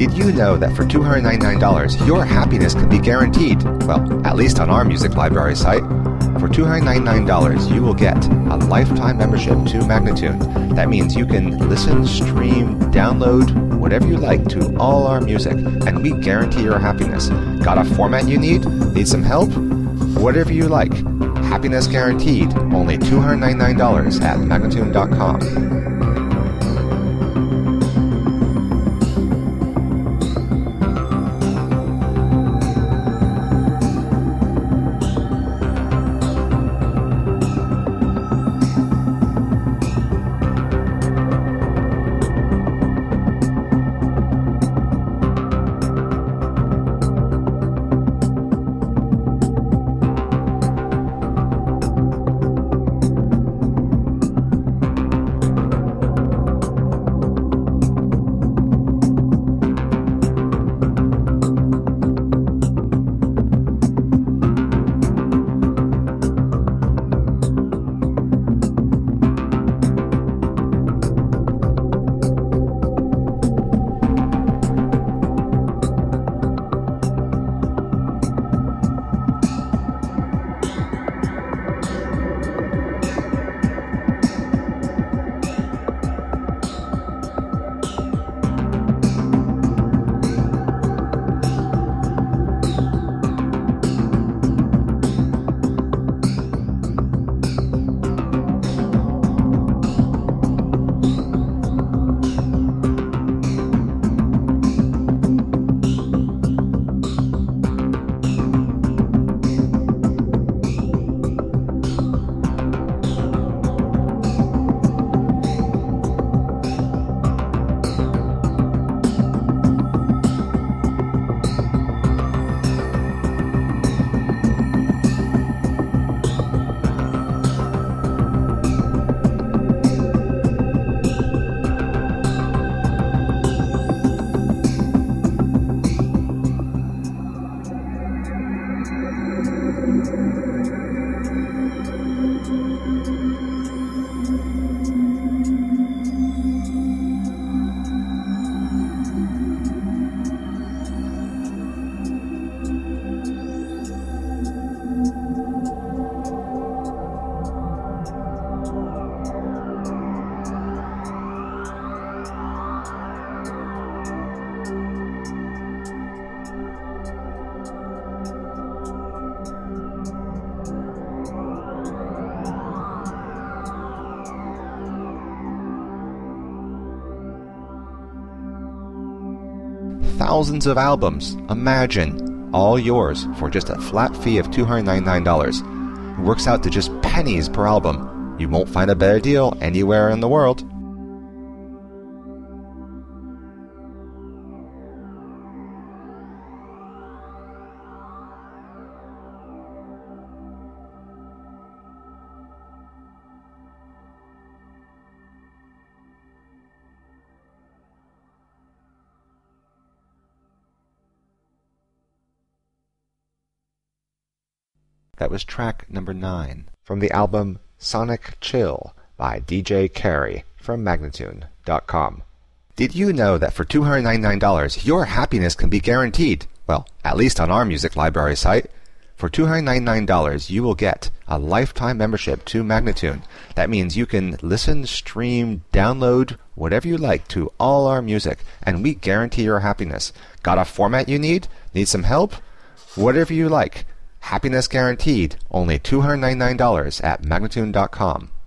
Did you know that for $299, your happiness can be guaranteed? Well, at least on our music library site. For $299, you will get a lifetime membership to Magnatune. That means you can listen, stream, download, whatever you like to all our music, and we guarantee your happiness. Got a format you need? Need some help? Whatever you like. Happiness guaranteed. Only $299 at Magnatune.com. Thousands of albums, imagine, all yours for just a flat fee of $299. It works out to just pennies per album. You won't find a better deal anywhere in the world. That was track number 9 from the album Sonic Chill by DJ Carey from Magnatune.com. Did you know that for $299, your happiness can be guaranteed? Well, at least on our music library site. For $299, you will get a lifetime membership to Magnatune. That means you can listen, stream, download, whatever you like to all our music, and we guarantee your happiness. Got a format you need? Need some help? Whatever you like. Happiness guaranteed. Only $299 at Magnatune.com.